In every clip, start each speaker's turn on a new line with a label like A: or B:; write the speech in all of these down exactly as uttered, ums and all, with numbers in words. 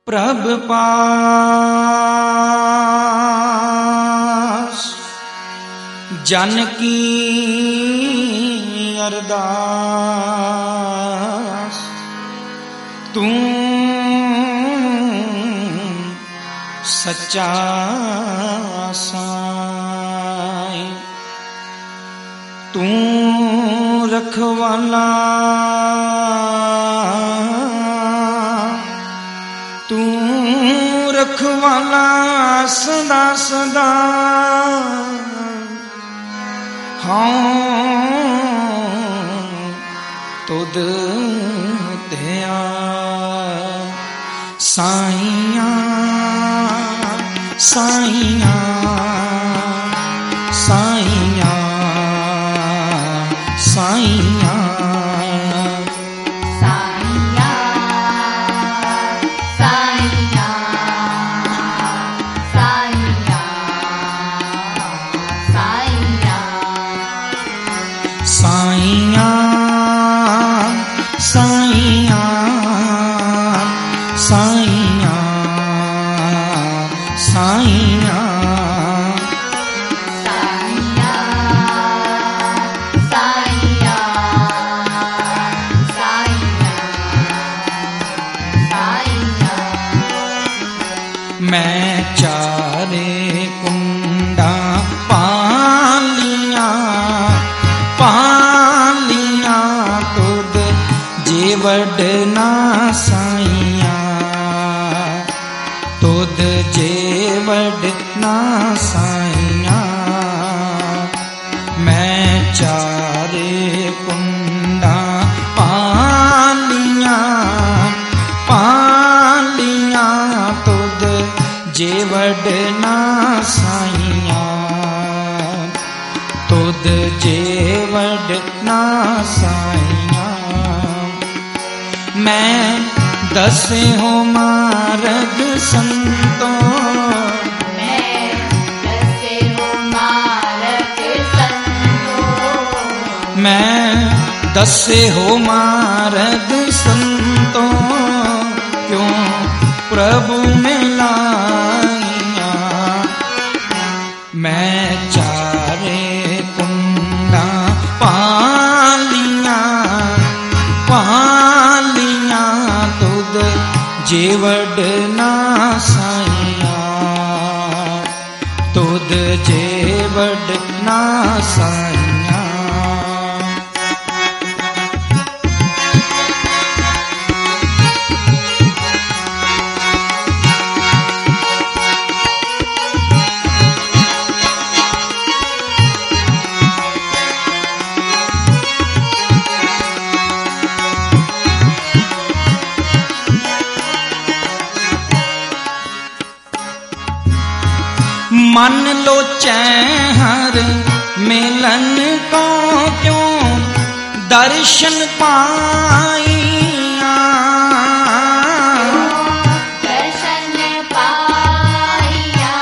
A: प्रभ पास जन की अरदास। तू सच्चा साईं, तू रखवाला, तू रखवाला सदा सदा। हाँ तुद दया साईया साईया साईया साईया साईया साईया साईया साईया मैं चारे कुंडा पालिया पालिया तुद जेवड़ना साईया, तुद जेवड़ना साईया। मैं चारे कुंडा पालिया पालिया तुद जेवड़ना साईया, तुद जेवड़ना साईया। मैं दसे हो मार्ग संतों,
B: मैं दसे हो मार्ग संतों,
A: मैं दसे हो मार्ग संतों। क्यों प्रभु में लाइया मैं चारे कुंडा पालिया पालिया तुद जेवड़ना साईया, तुद जेवड़ना साईया। मन लोचै हर मिलन को क्यों दर्शन पाइया,
B: दर्शन पाइया।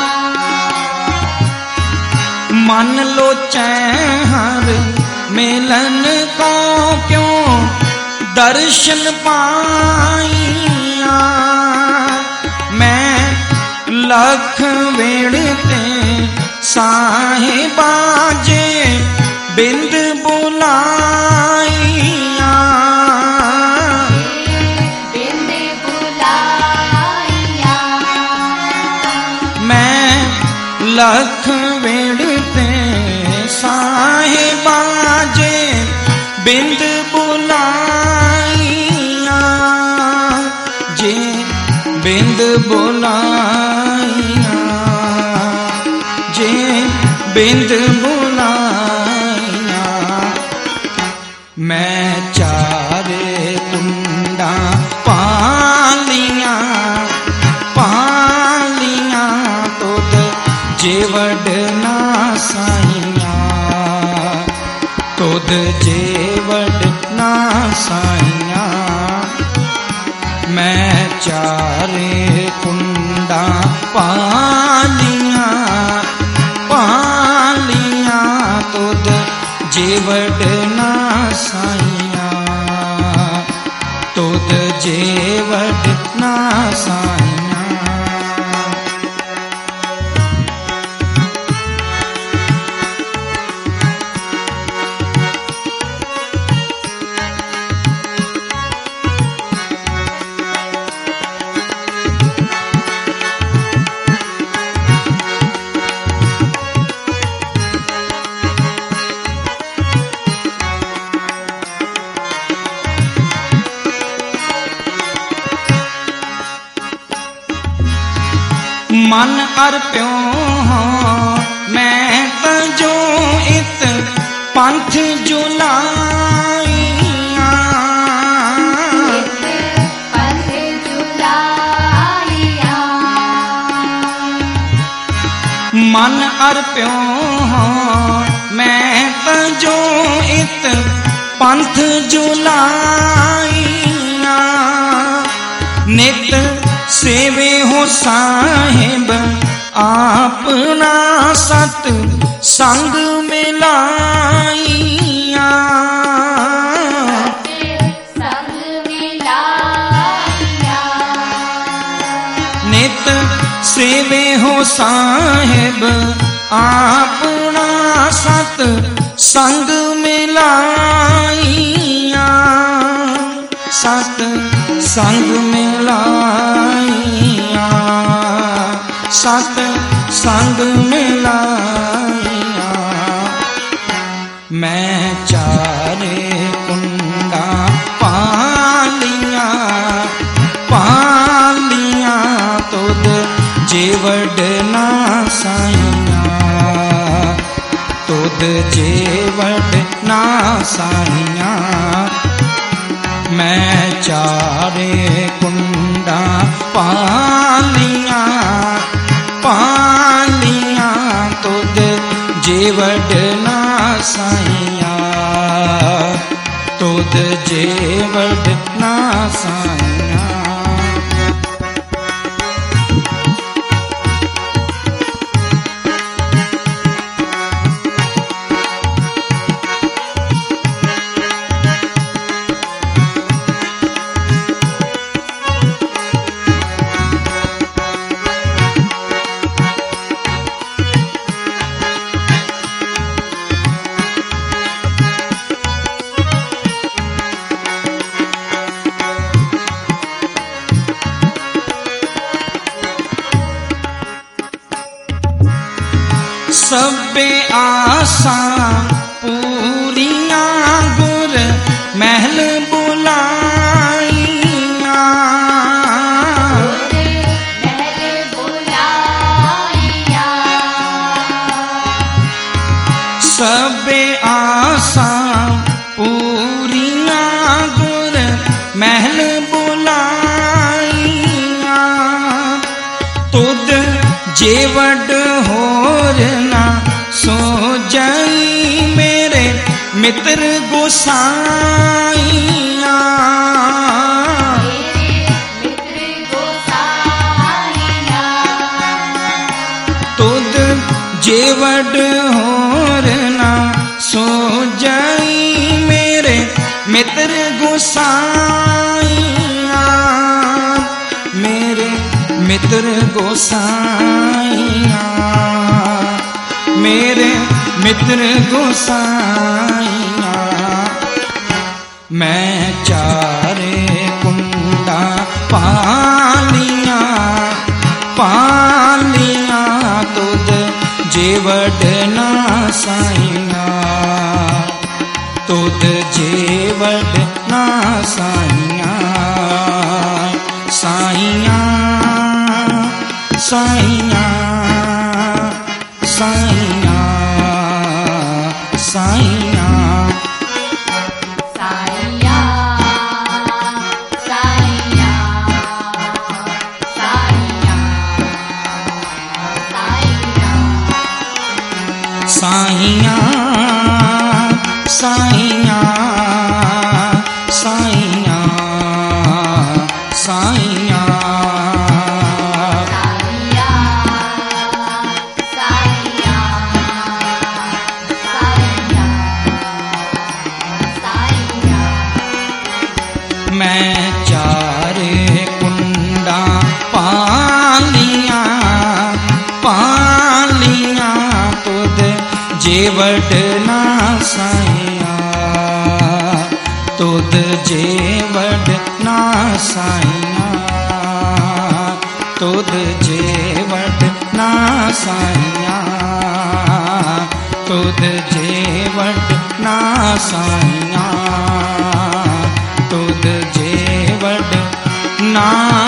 A: मन लोचै हर मिलन को क्यों दर्शन पाइया। मैं लख वेड़ते साहिबा जे बिंद बुलाइया,
B: बिंद बुलाइया।
A: मैं लख वेड़ते साहिबा जे बिंद बुलाइया, जे बिंद बुलाइया, जे बिंद बुलाइया। मैं चारे कुंडा पालिया पालिया तुद जेवड़ना साईया, तुद जेवड़ना साईया। मैं चारे कुंडा पालिया पालिया तुद जेवड़ना साईया, तुद जेवड़ ना साइया। मन अर्प्यो मैं तजो इत पंथ जुलाइया।
B: पंथ जुलाइया।
A: मन अर्प्यो मैं तजो इत पंथ जुलाइया। नित सेवे हो साहिब आपना सत संग मिलाइया।
B: संग मिलाइया।
A: नित सेवे हो साहिब आपना सत संग मिलाइया। सत संग मिलाइया। सत संग मिलाइया। मैं चारे कुंडा पालिया पालिया तुद जेवड ना साइया। तुद जेवड ना साइया। मैं चारे कुंडा पालिया पालिया तुद जेवड ना साइया। तुद जेवड ना साइया। सबे आसा पूरियां गुर महल बुलाइया।
B: महल बुलाइया।
A: सबे आसा पूरियां गुर महल बुलाइया। तुद जेवड होर ना सो जाई मेरे मित्र गोसाइया।
B: मेरे मित्र गोसाइया।
A: तुद जेवड होर ना सो जाई मेरे मित्र गोसाइया। मेरे मित्र गोसाइया। मेरे मित्र गोसाइया। मैं चारे कुंडा पालिया पालिया तुद जेवड ना साइया। तुद जेवड ना साइया। साइया साइया साइया साइया।
B: साइया साइया साइया साइया।
A: साइया साइया साइया साइया।
B: साइया साइया साइया साइया।
A: मैं चारे कुंड जे वड ना साइया तुद जे वड ना साइया तुद जे वड ना साइया तुद जे वड ना